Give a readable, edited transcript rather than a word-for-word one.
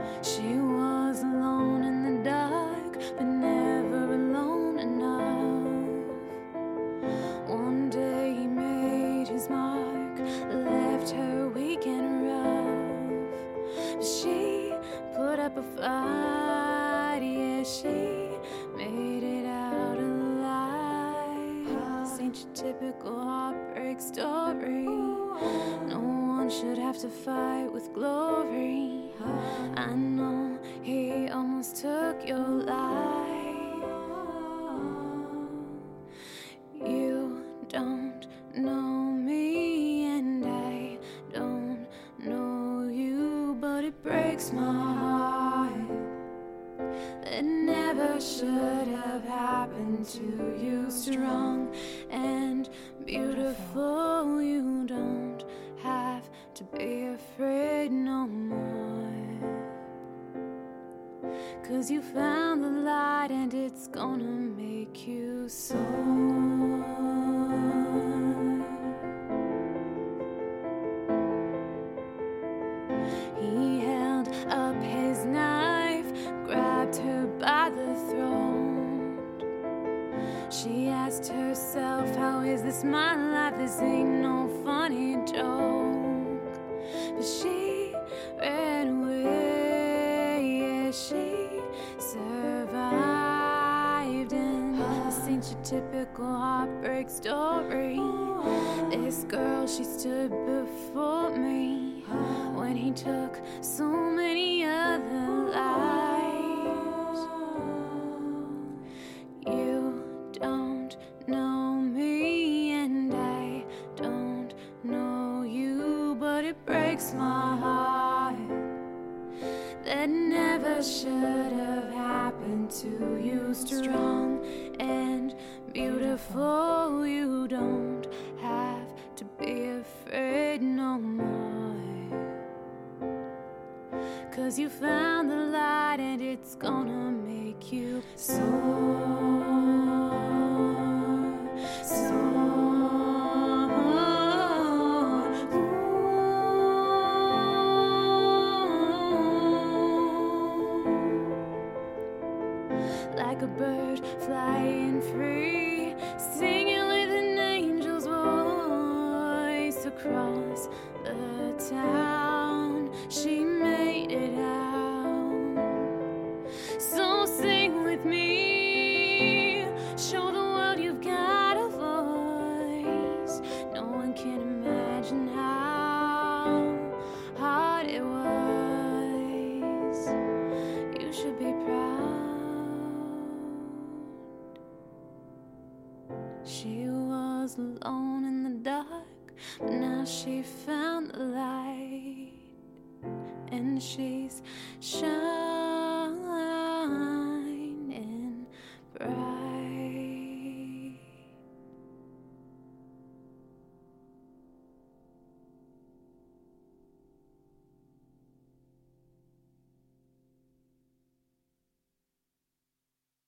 She was alone in the dark, but never alone enough. One day he made his mark, left her weak and rough. But she put up a fight, yeah, she made it out alive. This ain't your typical heartbreak story. No one should have to fight with glory. I know he almost took your life. You don't know me and I don't know you, but it breaks my heart. That never should have happened to you. Strong and beautiful, you don't have to be afraid no more. 'Cause you found the light and it's gonna make you soar. He held up his knife, grabbed her by the throat. She asked herself, how is this my life? This ain't no funny joke. But she ran away, yeah, she survived. And this ain't your typical heartbreak story. This girl, she stood before me when he took so many other lives. You don't know me and I don't know you, but it breaks my heart. That never should have happened to you. Strong and beautiful, you don't have to be afraid no more. 'Cause you found the light and it's gonna make you soar. Like a bird flying free, singing with an angel's voice across the town. She made it out. So sing with me, show the world you've got a voice. No one can imagine how hard it was. You should be proud. She was alone in the dark, but now she found the light, and she's shining.